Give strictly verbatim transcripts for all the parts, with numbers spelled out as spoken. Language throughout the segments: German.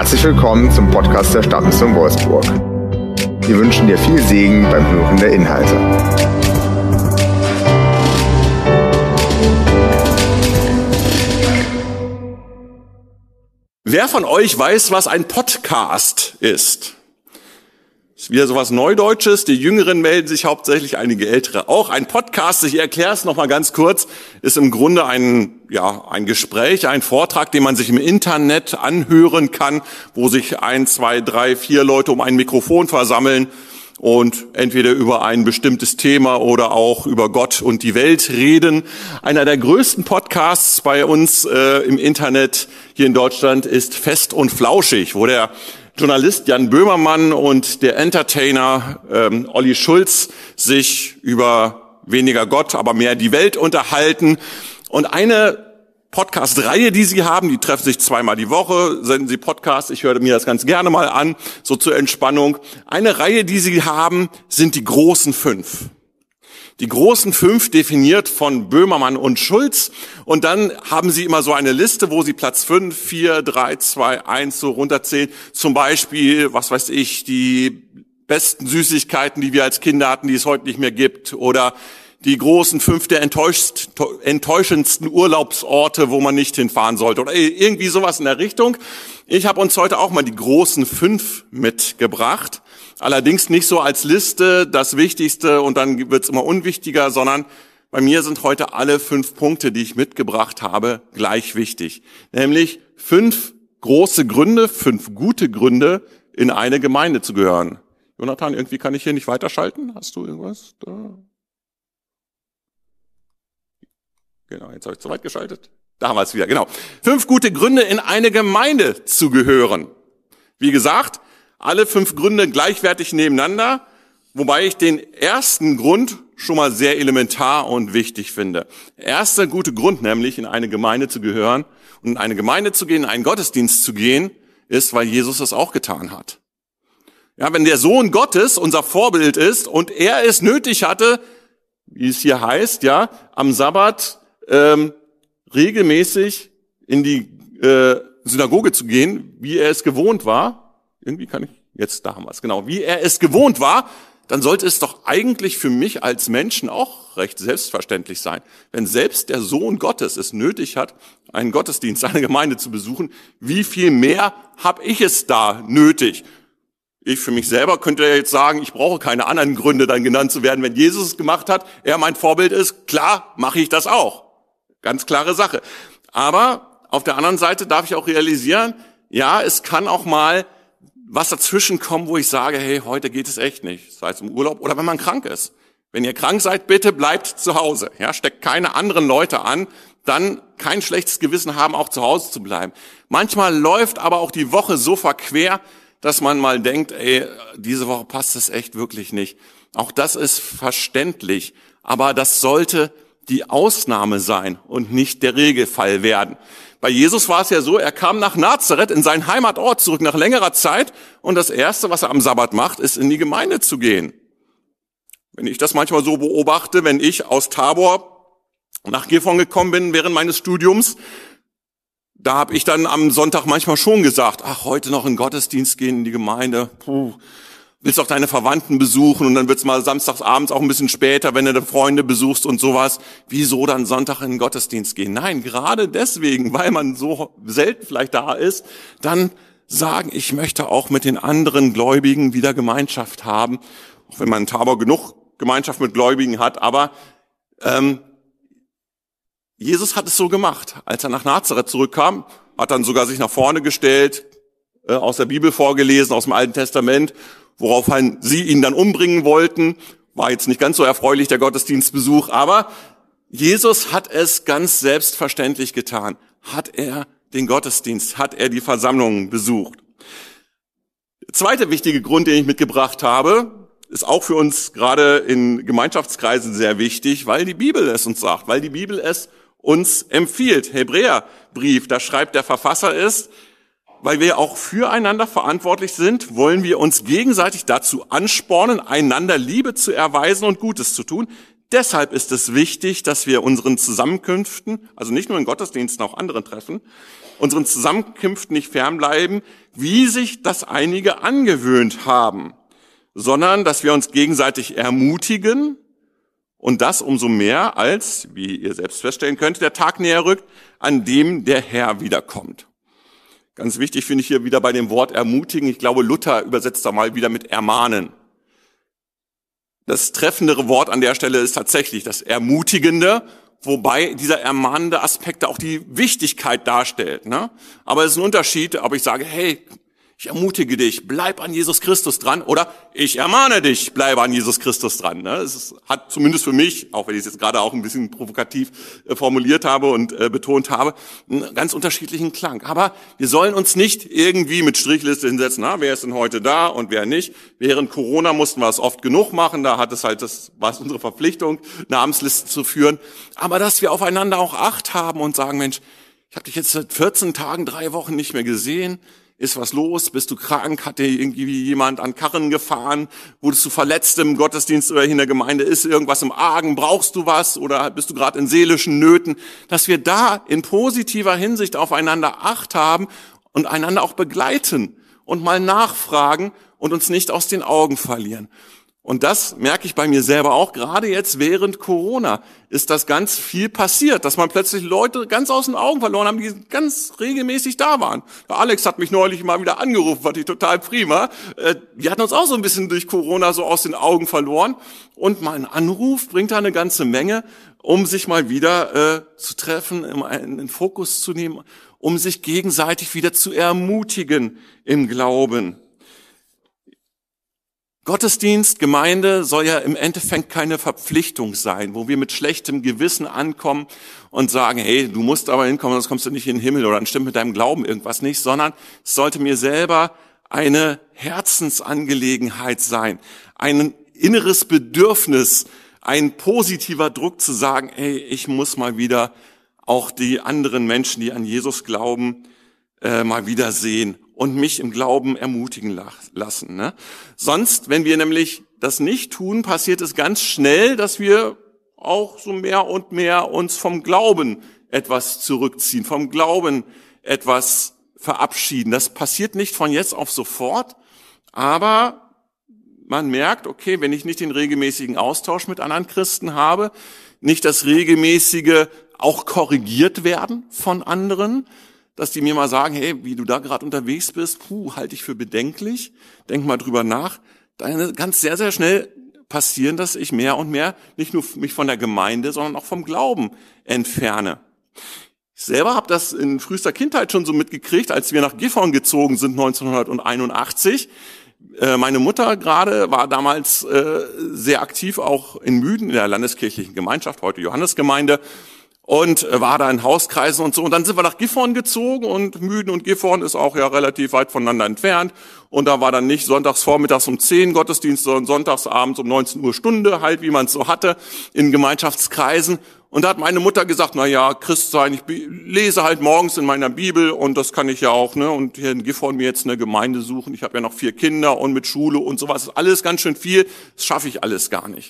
Herzlich willkommen zum Podcast der Stadtmission Wolfsburg. Wir wünschen dir viel Segen beim Hören der Inhalte. Wer von euch weiß, was ein Podcast ist? Ist wieder sowas Neudeutsches. Die Jüngeren melden sich hauptsächlich, einige Ältere auch. Ein Podcast, ich erkläre es noch mal ganz kurz, ist im Grunde ein, ja, ein Gespräch, ein Vortrag, den man sich im Internet anhören kann, wo sich ein, zwei, drei, vier Leute um ein Mikrofon versammeln und entweder über ein bestimmtes Thema oder auch über Gott und die Welt reden. Einer der größten Podcasts bei uns äh, im Internet hier in Deutschland ist Fest und Flauschig, wo der Journalist Jan Böhmermann und der Entertainer ähm, Olli Schulz sich über weniger Gott, aber mehr die Welt unterhalten. Und eine Podcast-Reihe, die sie haben, die treffen sich zweimal die Woche, senden sie Podcasts, ich höre mir das ganz gerne mal an, so zur Entspannung. Eine Reihe, die sie haben, sind die großen fünf. Die großen fünf definiert von Böhmermann und Schulz. Und dann haben sie immer so eine Liste, wo sie Platz fünf, vier, drei, zwei, eins so runterzählen. Zum Beispiel, was weiß ich, die besten Süßigkeiten, die wir als Kinder hatten, die es heute nicht mehr gibt. Oder die großen fünf der enttäuschendsten Urlaubsorte, wo man nicht hinfahren sollte. Oder irgendwie sowas in der Richtung. Ich habe uns heute auch mal die großen fünf mitgebracht. Allerdings nicht so als Liste das Wichtigste und dann wird's immer unwichtiger, sondern bei mir sind heute alle fünf Punkte, die ich mitgebracht habe, gleich wichtig. Nämlich fünf große Gründe, fünf gute Gründe, in eine Gemeinde zu gehören. Jonathan, irgendwie kann ich hier nicht weiterschalten. Hast du irgendwas da? Genau, jetzt habe ich zu weit geschaltet. Da haben wir es wieder, genau. Fünf gute Gründe, in eine Gemeinde zu gehören. Wie gesagt, alle fünf Gründe gleichwertig nebeneinander, wobei ich den ersten Grund schon mal sehr elementar und wichtig finde. Erster gute Grund, nämlich in eine Gemeinde zu gehören und in eine Gemeinde zu gehen, in einen Gottesdienst zu gehen, ist, weil Jesus es auch getan hat. Ja, wenn der Sohn Gottes unser Vorbild ist und er es nötig hatte, wie es hier heißt, ja, am Sabbat ähm, regelmäßig in die äh, Synagoge zu gehen, wie er es gewohnt war. Irgendwie kann ich, jetzt da haben wir es, genau, wie er es gewohnt war, dann sollte es doch eigentlich für mich als Menschen auch recht selbstverständlich sein. Wenn selbst der Sohn Gottes es nötig hat, einen Gottesdienst, eine Gemeinde zu besuchen, wie viel mehr habe ich es da nötig? Ich für mich selber könnte ja jetzt sagen, ich brauche keine anderen Gründe, dann genannt zu werden. Wenn Jesus es gemacht hat, er mein Vorbild ist, klar, mache ich das auch. Ganz klare Sache. Aber auf der anderen Seite darf ich auch realisieren, ja, es kann auch mal was dazwischen kommen, wo ich sage, hey, heute geht es echt nicht. Sei es im Urlaub oder wenn man krank ist. Wenn ihr krank seid, bitte bleibt zu Hause. Ja, steckt keine anderen Leute an, dann kein schlechtes Gewissen haben, auch zu Hause zu bleiben. Manchmal läuft aber auch die Woche so verquer, dass man mal denkt, ey, diese Woche passt es echt wirklich nicht. Auch das ist verständlich, aber das sollte die Ausnahme sein und nicht der Regelfall werden. Bei Jesus war es ja so, er kam nach Nazareth in seinen Heimatort zurück nach längerer Zeit und das Erste, was er am Sabbat macht, ist in die Gemeinde zu gehen. Wenn ich das manchmal so beobachte, wenn ich aus Tabor nach Gifhorn gekommen bin während meines Studiums, da habe ich dann am Sonntag manchmal schon gesagt, ach, heute noch in den Gottesdienst gehen in die Gemeinde, puh. Willst auch deine Verwandten besuchen und dann wird's mal samstags abends auch ein bisschen später, wenn du deine Freunde besuchst und sowas. Wieso dann Sonntag in den Gottesdienst gehen? Nein, gerade deswegen, weil man so selten vielleicht da ist, dann sagen, ich möchte auch mit den anderen Gläubigen wieder Gemeinschaft haben. Auch wenn man in Tabor genug Gemeinschaft mit Gläubigen hat, aber ähm, Jesus hat es so gemacht. Als er nach Nazareth zurückkam, hat dann sogar sich nach vorne gestellt, äh, aus der Bibel vorgelesen, aus dem Alten Testament, woraufhin sie ihn dann umbringen wollten. War jetzt nicht ganz so erfreulich, der Gottesdienstbesuch, aber Jesus hat es ganz selbstverständlich getan. Hat er den Gottesdienst, hat er die Versammlungen besucht. Der zweite wichtige Grund, den ich mitgebracht habe, ist auch für uns gerade in Gemeinschaftskreisen sehr wichtig, weil die Bibel es uns sagt, weil die Bibel es uns empfiehlt. Hebräerbrief, da schreibt der Verfasser es, weil wir auch füreinander verantwortlich sind, wollen wir uns gegenseitig dazu anspornen, einander Liebe zu erweisen und Gutes zu tun. Deshalb ist es wichtig, dass wir unseren Zusammenkünften, also nicht nur in Gottesdiensten, auch anderen Treffen, unseren Zusammenkünften nicht fernbleiben, wie sich das einige angewöhnt haben, sondern dass wir uns gegenseitig ermutigen und das umso mehr, als, wie ihr selbst feststellen könnt, der Tag näher rückt, an dem der Herr wiederkommt. Ganz wichtig finde ich hier wieder bei dem Wort ermutigen. Ich glaube, Luther übersetzt da mal wieder mit ermahnen. Das treffendere Wort an der Stelle ist tatsächlich das Ermutigende, wobei dieser ermahnende Aspekt auch die Wichtigkeit darstellt. Ne? Aber es ist ein Unterschied, ob ich sage, hey, ich ermutige dich, bleib an Jesus Christus dran, oder ich ermahne dich, bleib an Jesus Christus dran. Ne? Es hat zumindest für mich, auch wenn ich es jetzt gerade auch ein bisschen provokativ äh, formuliert habe und äh, betont habe, einen ganz unterschiedlichen Klang. Aber wir sollen uns nicht irgendwie mit Strichliste hinsetzen, na, wer ist denn heute da und wer nicht. Während Corona mussten wir es oft genug machen, da hat es halt, das war es unsere Verpflichtung, Namenslisten zu führen. Aber dass wir aufeinander auch Acht haben und sagen, Mensch, ich habe dich jetzt seit vierzehn Tagen, drei Wochen nicht mehr gesehen. Ist was los? Bist du krank? Hat dir irgendwie jemand an Karren gefahren? Wurdest du verletzt im Gottesdienst oder in der Gemeinde? Ist irgendwas im Argen? Brauchst du was? Oder bist du gerade in seelischen Nöten? Dass wir da in positiver Hinsicht aufeinander Acht haben und einander auch begleiten und mal nachfragen und uns nicht aus den Augen verlieren. Und das merke ich bei mir selber auch. Gerade jetzt während Corona ist das ganz viel passiert, dass man plötzlich Leute ganz aus den Augen verloren haben, die ganz regelmäßig da waren. Der Alex hat mich neulich mal wieder angerufen, fand ich total prima. Wir hatten uns auch so ein bisschen durch Corona so aus den Augen verloren. Und mal ein Anruf bringt da eine ganze Menge, um sich mal wieder äh, zu treffen, um einen in Fokus zu nehmen, um sich gegenseitig wieder zu ermutigen im Glauben. Gottesdienst, Gemeinde soll ja im Endeffekt keine Verpflichtung sein, wo wir mit schlechtem Gewissen ankommen und sagen, hey, du musst aber hinkommen, sonst kommst du nicht in den Himmel oder dann stimmt mit deinem Glauben irgendwas nicht, sondern es sollte mir selber eine Herzensangelegenheit sein, ein inneres Bedürfnis, ein positiver Druck zu sagen, hey, ich muss mal wieder auch die anderen Menschen, die an Jesus glauben, äh, mal wieder sehen und mich im Glauben ermutigen lassen. Ne? Sonst, wenn wir nämlich das nicht tun, passiert es ganz schnell, dass wir auch so mehr und mehr uns vom Glauben etwas zurückziehen, vom Glauben etwas verabschieden. Das passiert nicht von jetzt auf sofort, aber man merkt, okay, wenn ich nicht den regelmäßigen Austausch mit anderen Christen habe, nicht das regelmäßige auch korrigiert werden von anderen, dass die mir mal sagen, hey, wie du da gerade unterwegs bist, puh, halte ich für bedenklich, denk mal drüber nach. Dann kann es sehr, sehr schnell passieren, dass ich mehr und mehr nicht nur mich von der Gemeinde, sondern auch vom Glauben entferne. Ich selber habe das in frühester Kindheit schon so mitgekriegt, als wir nach Gifhorn gezogen sind neunzehnhunderteinundachtzig. Meine Mutter gerade war damals sehr aktiv auch in Müden, in der landeskirchlichen Gemeinschaft, heute Johannesgemeinde, und war da in Hauskreisen und so. Und dann sind wir nach Gifhorn gezogen und Müden und Gifhorn ist auch ja relativ weit voneinander entfernt. Und da war dann nicht sonntags vormittags um zehn Gottesdienst, sondern sonntags abends um neunzehn Uhr Stunde, halt wie man es so hatte, in Gemeinschaftskreisen. Und da hat meine Mutter gesagt, na ja, Christ sein, ich lese halt morgens in meiner Bibel und das kann ich ja auch, ne? Und hier in Gifhorn mir jetzt eine Gemeinde suchen. Ich habe ja noch vier Kinder und mit Schule und sowas. Das ist alles ganz schön viel. Das schaffe ich alles gar nicht.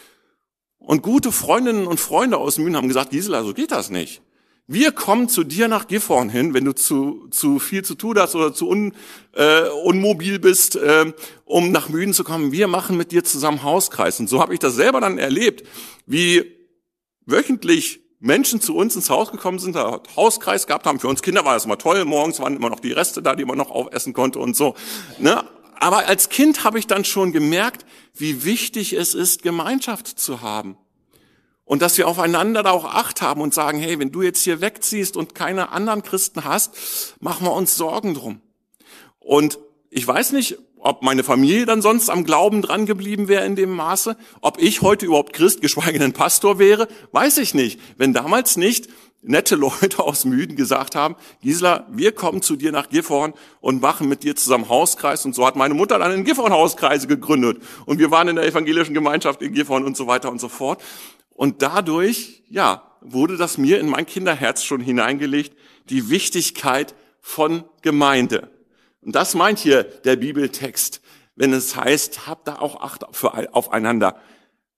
Und gute Freundinnen und Freunde aus Müden haben gesagt, Gisela, so geht das nicht. Wir kommen zu dir nach Gifhorn hin, wenn du zu zu viel zu tun hast oder zu un, äh, unmobil bist, äh, um nach Müden zu kommen. Wir machen mit dir zusammen Hauskreis. Und so habe ich das selber dann erlebt, wie wöchentlich Menschen zu uns ins Haus gekommen sind, da Hauskreis gehabt haben. Für uns Kinder war das immer toll. Morgens waren immer noch die Reste da, die man noch aufessen konnte und so. Ne? Aber als Kind habe ich dann schon gemerkt, wie wichtig es ist, Gemeinschaft zu haben. Und dass wir aufeinander da auch Acht haben und sagen, hey, wenn du jetzt hier wegziehst und keine anderen Christen hast, machen wir uns Sorgen drum. Und ich weiß nicht, ob meine Familie dann sonst am Glauben dran geblieben wäre in dem Maße, ob ich heute überhaupt Christ, geschweige denn Pastor wäre, weiß ich nicht. Wenn damals nicht nette Leute aus Müden gesagt haben, Gisela, wir kommen zu dir nach Gifhorn und machen mit dir zusammen Hauskreis. Und so hat meine Mutter dann in Gifhorn Hauskreise gegründet. Und wir waren in der evangelischen Gemeinschaft in Gifhorn und so weiter und so fort. Und dadurch, ja, wurde das mir in mein Kinderherz schon hineingelegt, die Wichtigkeit von Gemeinde. Und das meint hier der Bibeltext, wenn es heißt, habt da auch Acht für, aufeinander.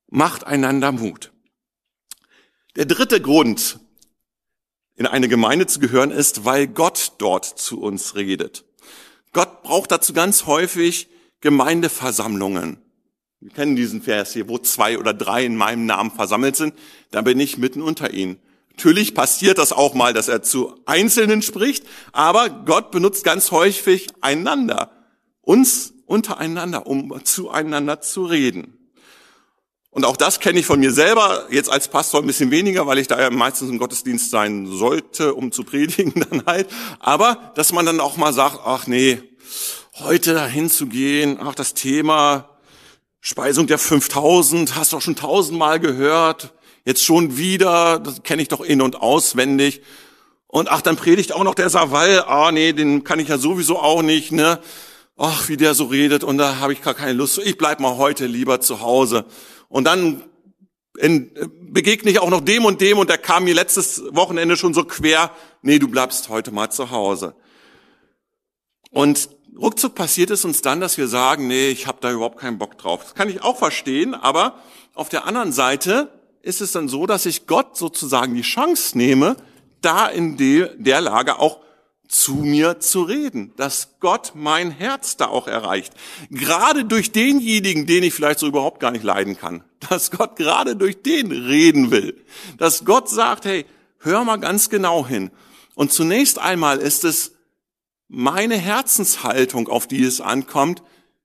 Macht einander Mut. Der dritte Grund, in eine Gemeinde zu gehören, ist, weil Gott dort zu uns redet. Gott braucht dazu ganz häufig Gemeindeversammlungen. Wir kennen diesen Vers hier, wo zwei oder drei in meinem Namen versammelt sind, dann bin ich mitten unter ihnen. Natürlich passiert das auch mal, dass er zu Einzelnen spricht, aber Gott benutzt ganz häufig einander, uns untereinander, um zueinander zu reden. Und auch das kenne ich von mir selber, jetzt als Pastor ein bisschen weniger, weil ich da ja meistens im Gottesdienst sein sollte, um zu predigen dann halt. Aber dass man dann auch mal sagt, ach nee, heute dahin zu gehen, ach das Thema Speisung der fünftausend, hast du doch schon tausendmal gehört, jetzt schon wieder, das kenne ich doch in- und auswendig. Und ach, dann predigt auch noch der Savall, ah nee, den kann ich ja sowieso auch nicht, ne? Ach, wie der so redet und da habe ich gar keine Lust. Ich bleib mal heute lieber zu Hause. Und dann in, begegne ich auch noch dem und dem und der kam mir letztes Wochenende schon so quer, nee, du bleibst heute mal zu Hause. Und ruckzuck passiert es uns dann, dass wir sagen, nee, ich habe da überhaupt keinen Bock drauf. Das kann ich auch verstehen, aber auf der anderen Seite ist es dann so, dass ich Gott sozusagen die Chance nehme, da in de, der Lage auch zu mir zu reden, dass Gott mein Herz da auch erreicht. Gerade durch denjenigen, den ich vielleicht so überhaupt gar nicht leiden kann, dass Gott gerade durch den reden will, dass Gott sagt, hey, hör mal ganz genau hin. Und zunächst einmal ist es meine Herzenshaltung, auf die es ankommt,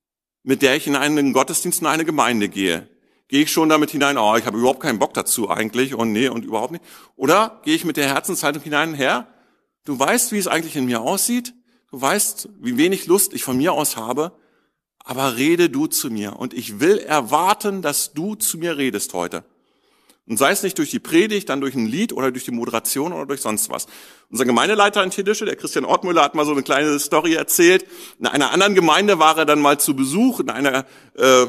mit der ich in einen Gottesdienst, in eine Gemeinde gehe. Gehe ich schon damit hinein, oh, ich habe überhaupt keinen Bock dazu eigentlich und nee und überhaupt nicht. Oder gehe ich mit der Herzenshaltung hinein, Herr, du weißt, wie es eigentlich in mir aussieht, du weißt, wie wenig Lust ich von mir aus habe, aber rede du zu mir und ich will erwarten, dass du zu mir redest heute. Und sei es nicht durch die Predigt, dann durch ein Lied oder durch die Moderation oder durch sonst was. Unser Gemeindeleiter in Tiddische, der Christian Ortmüller, hat mal so eine kleine Story erzählt. In einer anderen Gemeinde war er dann mal zu Besuch, in einer äh,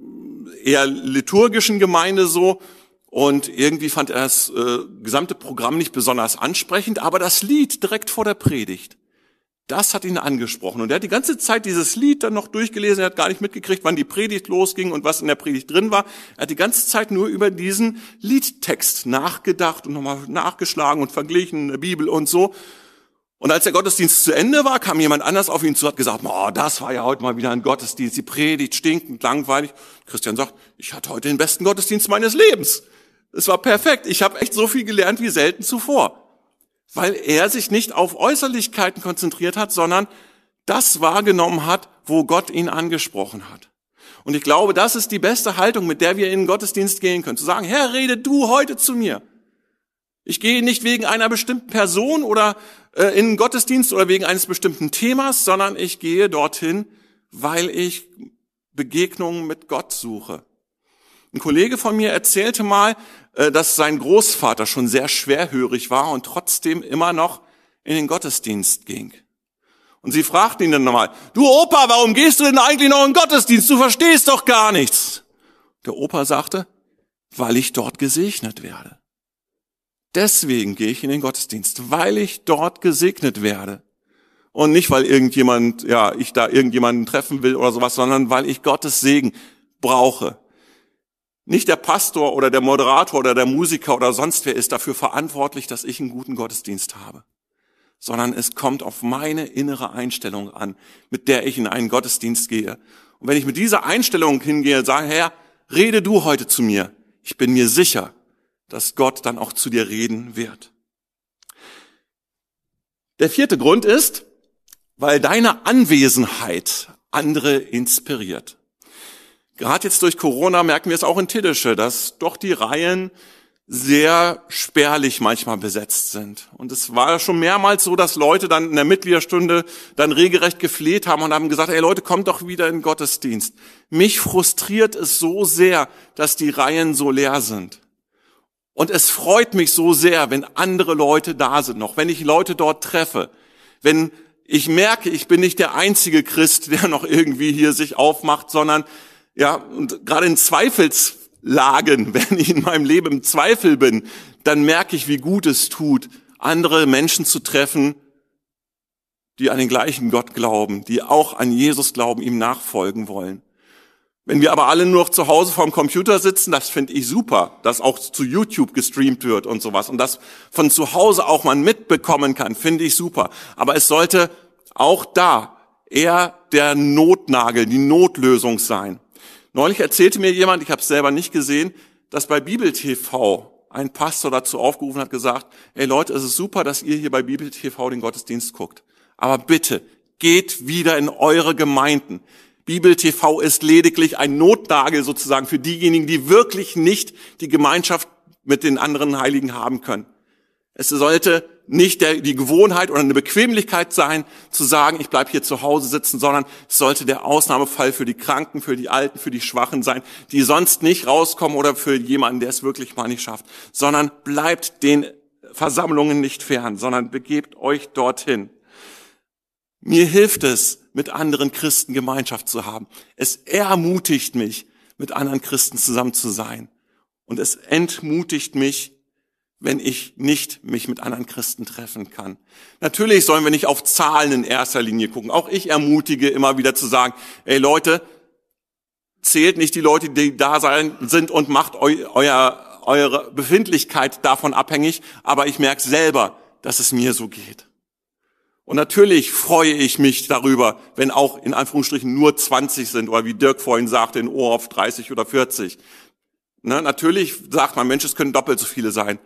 eher liturgischen Gemeinde so. Und irgendwie fand er das äh, gesamte Programm nicht besonders ansprechend, aber das Lied direkt vor der Predigt, das hat ihn angesprochen. Und er hat die ganze Zeit dieses Lied dann noch durchgelesen, er hat gar nicht mitgekriegt, wann die Predigt losging und was in der Predigt drin war. Er hat die ganze Zeit nur über diesen Liedtext nachgedacht und nochmal nachgeschlagen und verglichen in der Bibel und so. Und als der Gottesdienst zu Ende war, kam jemand anders auf ihn zu, hat gesagt, oh, das war ja heute mal wieder ein Gottesdienst, die Predigt stinkend langweilig. Christian sagt, ich hatte heute den besten Gottesdienst meines Lebens. Es war perfekt. Ich habe echt so viel gelernt wie selten zuvor. Weil er sich nicht auf Äußerlichkeiten konzentriert hat, sondern das wahrgenommen hat, wo Gott ihn angesprochen hat. Und ich glaube, das ist die beste Haltung, mit der wir in den Gottesdienst gehen können. Zu sagen, Herr, rede du heute zu mir. Ich gehe nicht wegen einer bestimmten Person oder äh, in den Gottesdienst oder wegen eines bestimmten Themas, sondern ich gehe dorthin, weil ich Begegnungen mit Gott suche. Ein Kollege von mir erzählte mal, dass sein Großvater schon sehr schwerhörig war und trotzdem immer noch in den Gottesdienst ging. Und sie fragten ihn dann nochmal, du Opa, warum gehst du denn eigentlich noch in den Gottesdienst? Du verstehst doch gar nichts. Der Opa sagte, weil ich dort gesegnet werde. Deswegen gehe ich in den Gottesdienst, weil ich dort gesegnet werde. Und nicht, weil irgendjemand, ja, ich da irgendjemanden treffen will oder sowas, sondern weil ich Gottes Segen brauche. Nicht der Pastor oder der Moderator oder der Musiker oder sonst wer ist dafür verantwortlich, dass ich einen guten Gottesdienst habe, sondern es kommt auf meine innere Einstellung an, mit der ich in einen Gottesdienst gehe. Und wenn ich mit dieser Einstellung hingehe und sage, Herr, rede du heute zu mir, ich bin mir sicher, dass Gott dann auch zu dir reden wird. Der vierte Grund ist, weil deine Anwesenheit andere inspiriert. Gerade jetzt durch Corona merken wir es auch in Tiddische, dass doch die Reihen sehr spärlich manchmal besetzt sind. Und es war schon mehrmals so, dass Leute dann in der Mitgliederstunde dann regelrecht gefleht haben und haben gesagt, ey Leute, kommt doch wieder in den Gottesdienst. Mich frustriert es so sehr, dass die Reihen so leer sind. Und es freut mich so sehr, wenn andere Leute da sind noch, wenn ich Leute dort treffe, wenn ich merke, ich bin nicht der einzige Christ, der noch irgendwie hier sich aufmacht, sondern ja, und gerade in Zweifelslagen, wenn ich in meinem Leben im Zweifel bin, dann merke ich, wie gut es tut, andere Menschen zu treffen, die an den gleichen Gott glauben, die auch an Jesus glauben, ihm nachfolgen wollen. Wenn wir aber alle nur noch zu Hause vorm Computer sitzen, das finde ich super, dass auch zu YouTube gestreamt wird und sowas und das von zu Hause auch man mitbekommen kann, finde ich super. Aber es sollte auch da eher der Notnagel, die Notlösung sein. Neulich erzählte mir jemand, ich habe es selber nicht gesehen, dass bei Bibel T V ein Pastor dazu aufgerufen hat, gesagt, ey Leute, es ist super, dass ihr hier bei Bibel T V den Gottesdienst guckt. Aber bitte, geht wieder in eure Gemeinden. Bibel T V ist lediglich ein Notnagel sozusagen für diejenigen, die wirklich nicht die Gemeinschaft mit den anderen Heiligen haben können. Es sollte nicht der, die Gewohnheit oder eine Bequemlichkeit sein, zu sagen, ich bleib hier zu Hause sitzen, sondern es sollte der Ausnahmefall für die Kranken, für die Alten, für die Schwachen sein, die sonst nicht rauskommen oder für jemanden, der es wirklich mal nicht schafft, sondern bleibt den Versammlungen nicht fern, sondern begebt euch dorthin. Mir hilft es, mit anderen Christen Gemeinschaft zu haben. Es ermutigt mich, mit anderen Christen zusammen zu sein. Und es entmutigt mich, wenn ich nicht mich mit anderen Christen treffen kann. Natürlich sollen wir nicht auf Zahlen in erster Linie gucken. Auch ich ermutige immer wieder zu sagen, ey Leute, zählt nicht die Leute, die da sein sind und macht eu, euer, eure Befindlichkeit davon abhängig. Aber ich merke selber, dass es mir so geht. Und natürlich freue ich mich darüber, wenn auch in Anführungsstrichen nur zwanzig sind oder wie Dirk vorhin sagte, in Ohrhoff dreißig oder vierzig. Ne, natürlich sagt man, Mensch, es können doppelt so viele sein.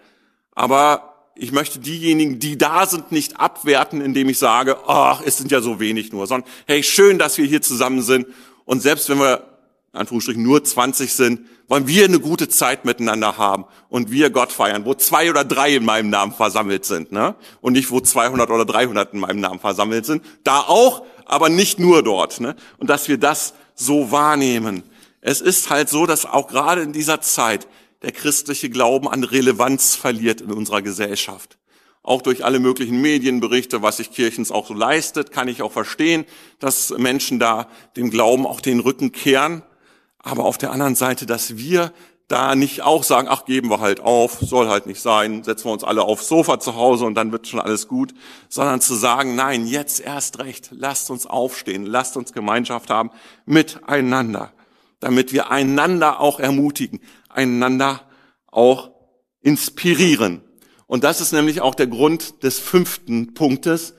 Aber ich möchte diejenigen, die da sind, nicht abwerten, indem ich sage, ach, es sind ja so wenig nur, sondern hey, schön, dass wir hier zusammen sind. Und selbst wenn wir in Anführungsstrichen nur zwanzig sind, wollen wir eine gute Zeit miteinander haben und wir Gott feiern, wo zwei oder drei in meinem Namen versammelt sind, ne? Und nicht, wo zweihundert oder dreihundert in meinem Namen versammelt sind. Da auch, aber nicht nur dort, ne? Und dass wir das so wahrnehmen. Es ist halt so, dass auch gerade in dieser Zeit der christliche Glauben an Relevanz verliert in unserer Gesellschaft. Auch durch alle möglichen Medienberichte, was sich Kirchens auch so leistet, kann ich auch verstehen, dass Menschen da dem Glauben auch den Rücken kehren. Aber auf der anderen Seite, dass wir da nicht auch sagen, ach, geben wir halt auf, soll halt nicht sein, setzen wir uns alle aufs Sofa zu Hause und dann wird schon alles gut, sondern zu sagen, nein, jetzt erst recht, lasst uns aufstehen, lasst uns Gemeinschaft haben miteinander, damit wir einander auch ermutigen, einander auch inspirieren. Und das ist nämlich auch der Grund des fünften Punktes.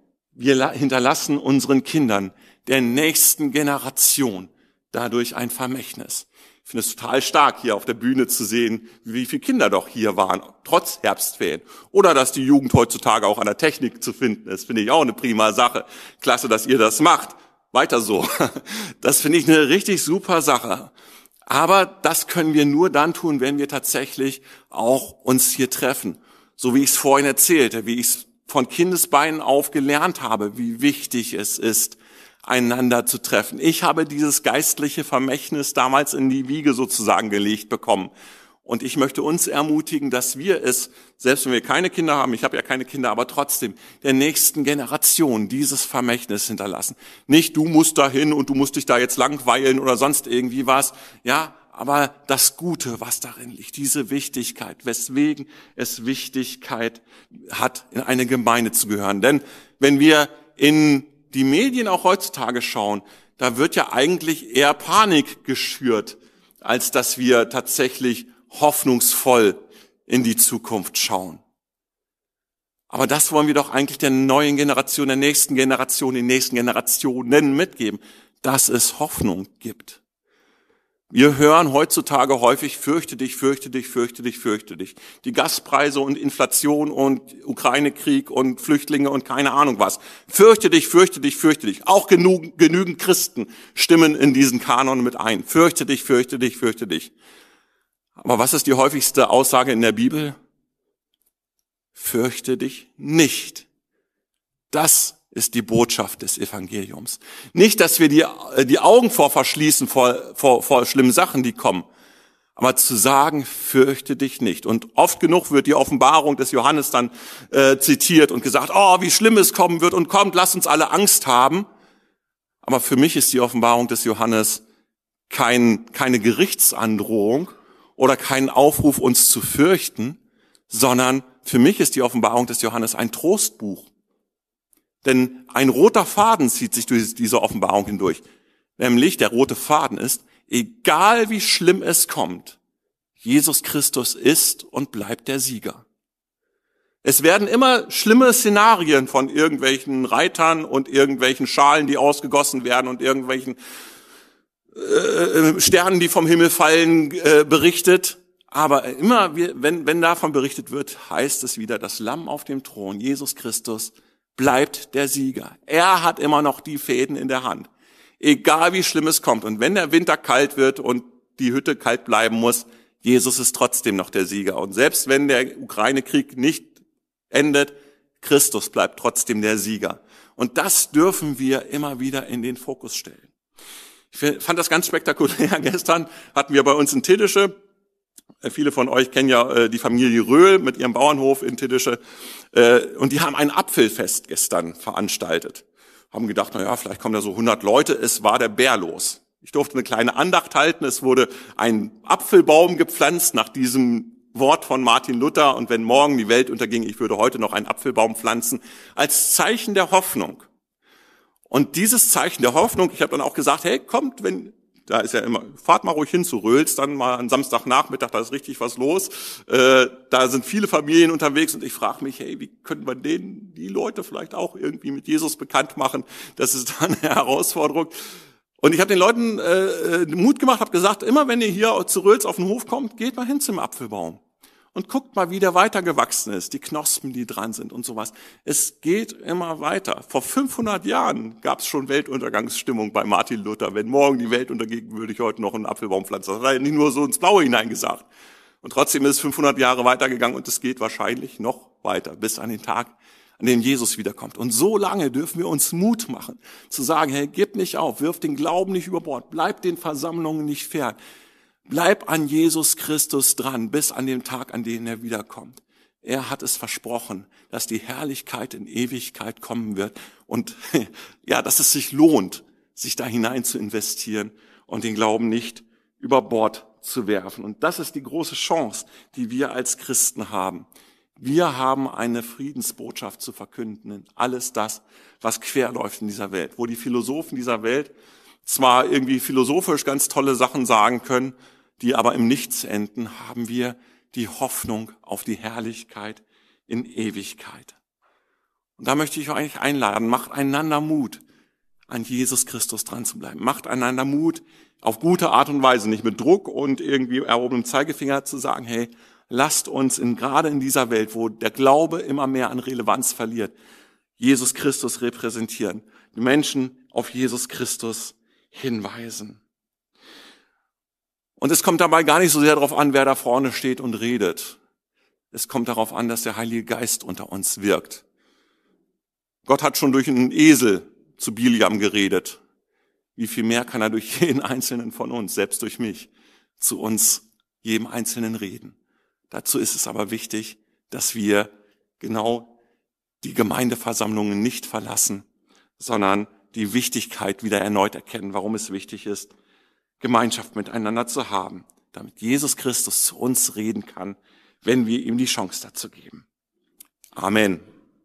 Wir hinterlassen unseren Kindern, der nächsten Generation, dadurch ein Vermächtnis. Ich finde es total stark, hier auf der Bühne zu sehen, wie viele Kinder doch hier waren, trotz Herbstferien. Oder dass die Jugend heutzutage auch an der Technik zu finden ist, finde ich auch eine prima Sache. Klasse, dass ihr das macht. Weiter so. Das finde ich eine richtig super Sache. Aber das können wir nur dann tun, wenn wir tatsächlich auch uns hier treffen. So wie ich es vorhin erzählte, wie ich es von Kindesbeinen auf gelernt habe, wie wichtig es ist, einander zu treffen. Ich habe dieses geistliche Vermächtnis damals in die Wiege sozusagen gelegt bekommen. Und ich möchte uns ermutigen, dass wir es, selbst wenn wir keine Kinder haben, ich habe ja keine Kinder, aber trotzdem der nächsten Generation dieses Vermächtnis hinterlassen. Nicht du musst dahin und du musst dich da jetzt langweilen oder sonst irgendwie was. Ja, aber das Gute, was darin liegt, diese Wichtigkeit, weswegen es Wichtigkeit hat, in eine Gemeinde zu gehören. Denn wenn wir in die Medien auch heutzutage schauen, da wird ja eigentlich eher Panik geschürt, als dass wir tatsächlich hoffnungsvoll in die Zukunft schauen. Aber das wollen wir doch eigentlich der neuen Generation, der nächsten Generation, den nächsten Generationen mitgeben, dass es Hoffnung gibt. Wir hören heutzutage häufig, fürchte dich, fürchte dich, fürchte dich, fürchte dich. Die Gaspreise und Inflation und Ukraine-Krieg und Flüchtlinge und keine Ahnung was. Fürchte dich, fürchte dich, fürchte dich. Auch genug, genügend Christen stimmen in diesen Kanon mit ein. Fürchte dich, fürchte dich, fürchte dich. Aber was ist die häufigste Aussage in der Bibel? Fürchte dich nicht. Das ist die Botschaft des Evangeliums. Nicht, dass wir die, die Augen vor verschließen vor, vor, vor schlimmen Sachen, die kommen, aber zu sagen, fürchte dich nicht. Und oft genug wird die Offenbarung des Johannes dann äh, zitiert und gesagt, oh, wie schlimm es kommen wird und kommt, lasst uns alle Angst haben. Aber für mich ist die Offenbarung des Johannes kein, keine Gerichtsandrohung oder kein Aufruf, uns zu fürchten, sondern für mich ist die Offenbarung des Johannes ein Trostbuch. Denn ein roter Faden zieht sich durch diese Offenbarung hindurch. Nämlich der rote Faden ist, Egal wie schlimm es kommt, Jesus Christus ist und bleibt der Sieger. Es werden immer schlimme Szenarien von irgendwelchen Reitern und irgendwelchen Schalen, die ausgegossen werden und irgendwelchen äh, Sternen, die vom Himmel fallen, äh, berichtet. Aber immer, wenn, wenn davon berichtet wird, heißt es wieder, das Lamm auf dem Thron, Jesus Christus, bleibt der Sieger. Er hat immer noch die Fäden in der Hand. Egal wie schlimm es kommt. Und wenn der Winter kalt wird und die Hütte kalt bleiben muss, Jesus ist trotzdem noch der Sieger. Und selbst wenn der Ukraine-Krieg nicht endet, Christus bleibt trotzdem der Sieger. Und das dürfen wir immer wieder in den Fokus stellen. Ich fand das ganz spektakulär. Gestern hatten wir bei uns in Tiddische, viele von euch kennen ja die Familie Röhl mit ihrem Bauernhof in Tiddische, und die haben ein Apfelfest gestern veranstaltet. Haben gedacht, na ja, vielleicht kommen da so hundert Leute. Es war der Bär los. Ich durfte eine kleine Andacht halten. Es wurde ein Apfelbaum gepflanzt nach diesem Wort von Martin Luther. Und wenn morgen die Welt unterging, ich würde heute noch einen Apfelbaum pflanzen, als Zeichen der Hoffnung. Und dieses Zeichen der Hoffnung, ich habe dann auch gesagt, hey, kommt, wenn, da ist ja immer, fahrt mal ruhig hin zu Röhls, dann mal am Samstagnachmittag, da ist richtig was los. Äh, da sind viele Familien unterwegs und ich frage mich, hey, wie können wir denen, die Leute vielleicht auch irgendwie mit Jesus bekannt machen? Das ist dann eine Herausforderung. Und ich habe den Leuten äh, Mut gemacht, habe gesagt, immer wenn ihr hier zu Röhls auf den Hof kommt, geht mal hin zum Apfelbaum und guckt mal, wie der weitergewachsen ist, die Knospen, die dran sind und sowas. Es geht immer weiter. Vor fünfhundert Jahren gab es schon Weltuntergangsstimmung bei Martin Luther. Wenn morgen die Welt untergeht, würde ich heute noch einen Apfelbaum pflanzen. Das hat er nicht nur so ins Blaue hineingesagt. Und trotzdem ist es fünfhundert Jahre weitergegangen und es geht wahrscheinlich noch weiter, bis an den Tag, an dem Jesus wiederkommt. Und so lange dürfen wir uns Mut machen, zu sagen, hey, gib nicht auf, wirf den Glauben nicht über Bord, bleib den Versammlungen nicht fern. Bleib an Jesus Christus dran, bis an den Tag, an dem er wiederkommt. Er hat es versprochen, dass die Herrlichkeit in Ewigkeit kommen wird und ja, dass es sich lohnt, sich da hinein zu investieren und den Glauben nicht über Bord zu werfen. Und das ist die große Chance, die wir als Christen haben. Wir haben eine Friedensbotschaft zu verkünden in alles das, was quer läuft in dieser Welt, wo die Philosophen dieser Welt zwar irgendwie philosophisch ganz tolle Sachen sagen können, die aber im Nichts enden, haben wir die Hoffnung auf die Herrlichkeit in Ewigkeit. Und da möchte ich euch eigentlich einladen, macht einander Mut, an Jesus Christus dran zu bleiben. Macht einander Mut, auf gute Art und Weise, nicht mit Druck und irgendwie erhobenem Zeigefinger zu sagen, hey, lasst uns in, gerade in dieser Welt, wo der Glaube immer mehr an Relevanz verliert, Jesus Christus repräsentieren, die Menschen auf Jesus Christus hinweisen. Und es kommt dabei gar nicht so sehr darauf an, wer da vorne steht und redet. Es kommt darauf an, dass der Heilige Geist unter uns wirkt. Gott hat schon durch einen Esel zu Biliam geredet. Wie viel mehr kann er durch jeden Einzelnen von uns, selbst durch mich, zu uns, jedem Einzelnen reden. Dazu ist es aber wichtig, dass wir genau die Gemeindeversammlungen nicht verlassen, sondern die Wichtigkeit wieder erneut erkennen, warum es wichtig ist, Gemeinschaft miteinander zu haben, damit Jesus Christus zu uns reden kann, wenn wir ihm die Chance dazu geben. Amen.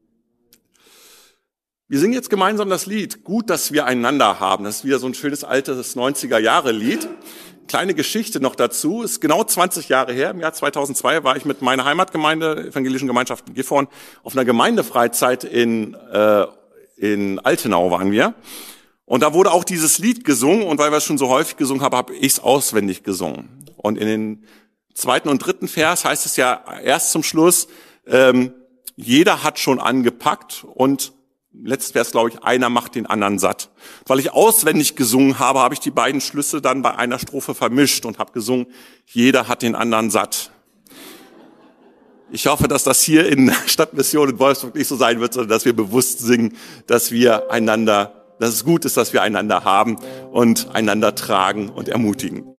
Wir singen jetzt gemeinsam das Lied, Gut, dass wir einander haben. Das ist wieder so ein schönes altes neunziger-Jahre-Lied. Kleine Geschichte noch dazu, ist genau zwanzig Jahre her. Im Jahr zweitausendzwei war ich mit meiner Heimatgemeinde, Evangelischen Gemeinschaft in Gifhorn, auf einer Gemeindefreizeit in, äh, in Altenau waren wir. Und da wurde auch dieses Lied gesungen und weil wir es schon so häufig gesungen haben, habe ich es auswendig gesungen. Und in den zweiten und dritten Vers heißt es ja erst zum Schluss, ähm, jeder hat schon angepackt und letztes Vers, glaube ich, einer macht den anderen satt. Weil ich auswendig gesungen habe, habe ich die beiden Schlüsse dann bei einer Strophe vermischt und habe gesungen, jeder hat den anderen satt. Ich hoffe, dass das hier in Stadtmission in Wolfsburg nicht so sein wird, sondern dass wir bewusst singen, dass wir einander, dass es gut ist, dass wir einander haben und einander tragen und ermutigen.